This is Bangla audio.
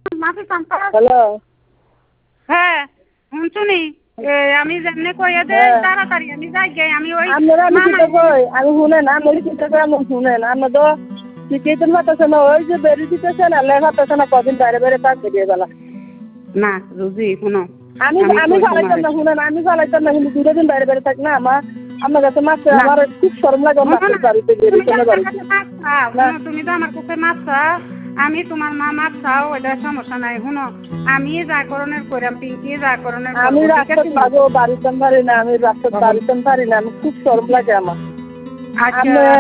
মাফি চাম্পা হ্যালো হ্যাঁ শুনছুনি আমি যেমনি কইয়া দে তাড়াতাড়ি আমি যাই গে আমি ওই আপনারা আমি চিন্তা কই আমি শুনেন আমি চিন্তা করে আমি শুনেন আমরা তো টিকিটের পাঠাচ্ছে না ওই যে বেরি দিতেছে না লেখা পাঠাচ্ছে না কদিন বাইরে বাইরে কাজ বেরিয়ে গেল না রুজি শুনো আমি আমি চালাইতাম না শুনেন আমি চালাইতাম না কিন্তু দুটো দিন বাইরে বাইরে থাক না আমার কাছে মাছ আমার খুব শরম লাগে মাছের বাড়িতে বেরিয়ে বাড়িতে তুমি তো আমার কাছে মাছ চাও আমি তোমার মা মাছ চাও এটা সমস্যা নাই শুনো আমি যা করণের করাম পিঙ্কি যা করণের আমি রাস্তা পাবো বাড়িতে পারি না আমি রাস্তা বাড়িতে পারি না আমি খুব শরম লাগে আমার